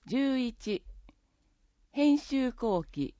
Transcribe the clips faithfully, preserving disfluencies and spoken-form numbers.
じゅういち、編集後期。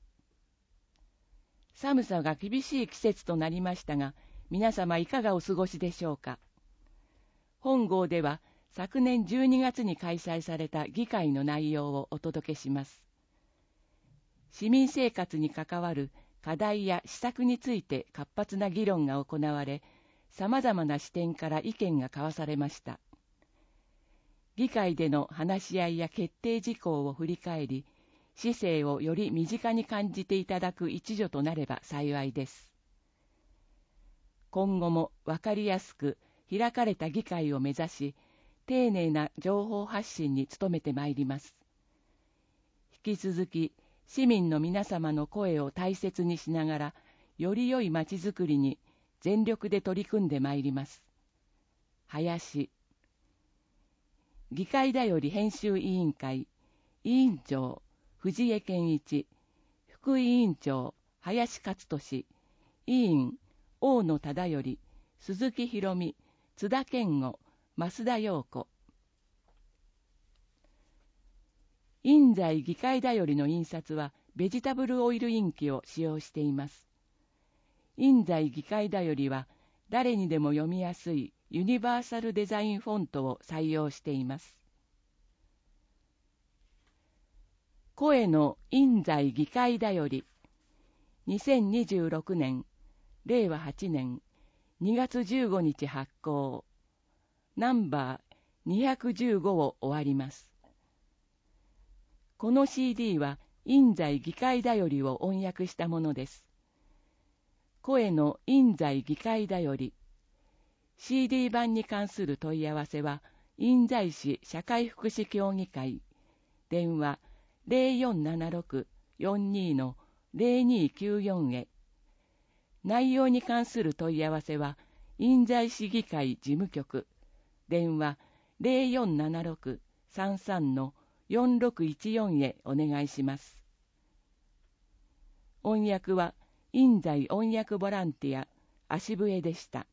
寒さが厳しい季節となりましたが、皆様いかがお過ごしでしょうか。本号では昨年じゅうにがつに開催された議会の内容をお届けします。市民生活に関わる課題や施策について活発な議論が行われ、様々な視点から意見が交わされました。議会での話し合いや決定事項を振り返り、市政をより身近に感じていただく一助となれば幸いです。今後もわかりやすく開かれた議会を目指し、丁寧な情報発信に努めてまいります。引き続き、市民の皆様の声を大切にしながら、より良い街づくりに全力で取り組んでまいります。林。議会だより編集委員会、委員長、藤江健一、副委員長、林勝利、委員、大野忠頼、鈴木博美、津田健吾、増田陽子。印西議会だよりの印刷はベジタブルオイルインキを使用しています。印西議会だよりは誰にでも読みやすいユニバーサルデザインフォントを採用しています。声の印西議会だよりにせんにじゅうろくねんれいわはちねんにがつじゅうごにち発行、ナンバーにひゃくじゅうごを終わります。この シーディー は印西議会だよりを音訳したものです。声の印西議会だより シーディー 版に関する問い合わせは印西市社会福祉協議会電話 ゼロよんななろく よんに の ゼロにきゅうよん へ。内容に関する問い合わせは印西市議会事務局電話 ゼロよんななろく さんさん のよんろくいちよん へお願いします。音訳は印西音訳ボランティア足笛でした。